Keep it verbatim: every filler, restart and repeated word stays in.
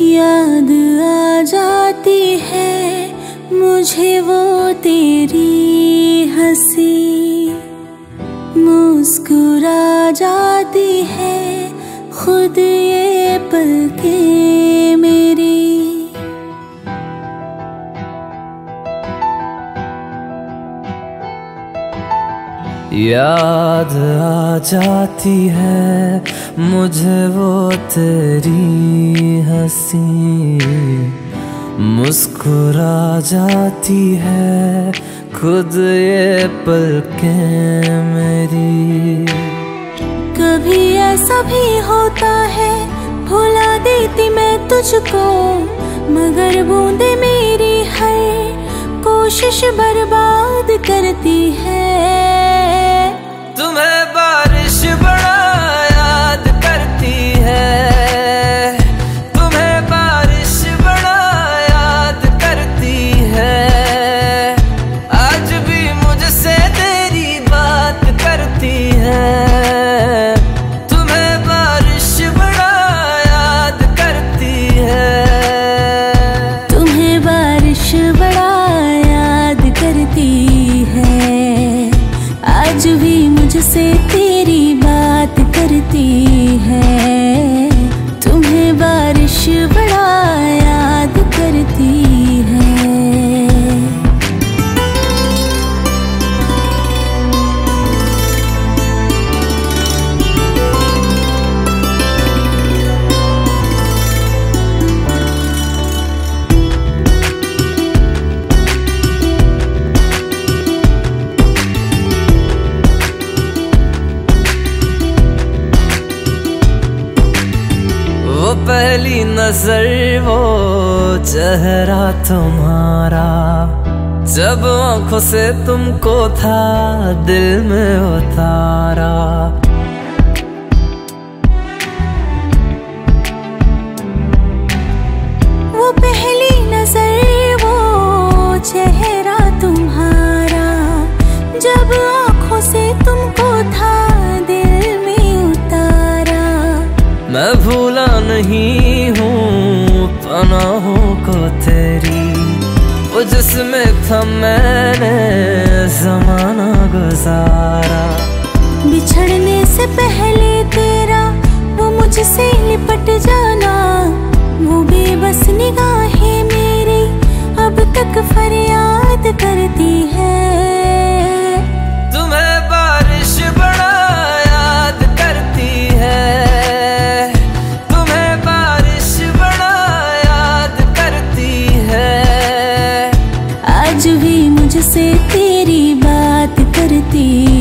याद आ जाती है मुझे वो तेरी हंसी, मुस्कुरा जाती है खुद ये पलकें मेरी। याद आ जाती है मुझे वो तेरी हंसी, मुस्कुरा जाती है खुद ये पलकें मेरी। कभी ऐसा भी होता है भुला देती मैं तुझको, मगर बूंदे मेरी हर कोशिश बर्बाद करती है। तुम्हें बारिश बड़ा याद करती है, तुम्हें बारिश बड़ा याद करती है, आज भी मुझसे तेरी बात करती है। तुम्हें बारिश बड़ा याद करती है, तुम्हें बारिश बड़ा याद करती है, आज भी मुझसे तेरी बात करती है। तुम्हें बारिश बड़ा याद करती है। पहली नजर वो चेहरा तुम्हारा, जब आंखों से तुमको था दिल में उतारा। वो पहली नजर वो चेहरा तुम्हारा, जब आंखों से तुमको था दिल में उतारा। मैं भूला नहीं हूँ पनाहों को तेरी, वो जिसमें था मैंने ज़माना गुजारा। बिछड़ने से पहले तेरा वो मुझसे लिपट जाना, वो बेबस निगाहें मेरी अब तक फरियाद करती है। तुम्हें बारिश बड़ा याद करती है, तुम्हें बारिश बड़ा याद करती है, आज भी मुझसे तेरी बात करती